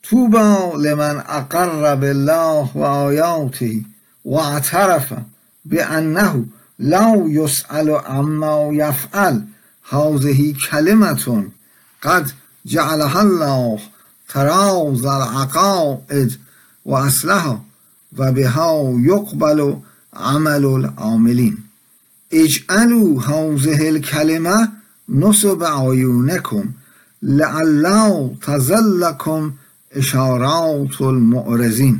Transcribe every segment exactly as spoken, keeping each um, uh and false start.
طوبى لمن اقر بالله و آیاته و اعترف بانه لا یسأل عما یفعل هذه کلمة قد جعلها الله تراز العقائد و اصلها و بها یقبل عمل العاملین. اجعلوا هذه الكلمة نصب عیونکم لعل تزلکم اشارات المعرضین.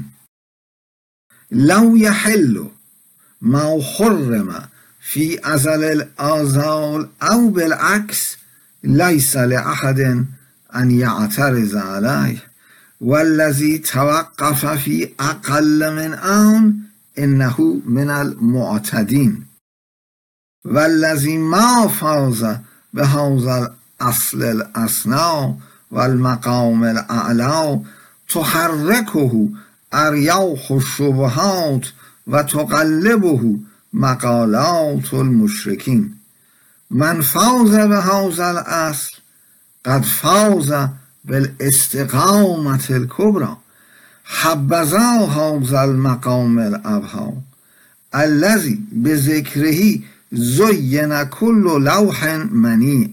لو یحل ما حرم فی ازل الآزال او بالعکس لیس لأحد ان یعترض علیه والذی توقف فی اقل من آن انه من المعتدین والذی ما فاز بهذا الاصل الاسنا والمقام الاعلی تحرکه اریاح الشبهات و تقلبه مقالات المشرکین. من فاز بهذا الاصل قد فاز بالاستقامة الكبرى حبذا هذا المقام الابهى الذي بذكره زين كل لوح منيع.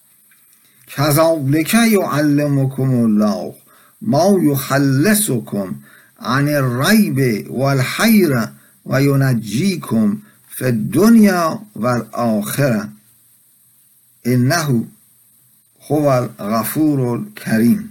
كذلك يعلمكم الله ما يخلصكم عن الريب والحيرة وينجيكم في الدنيا والآخرة إنه هو الغفور الكريم.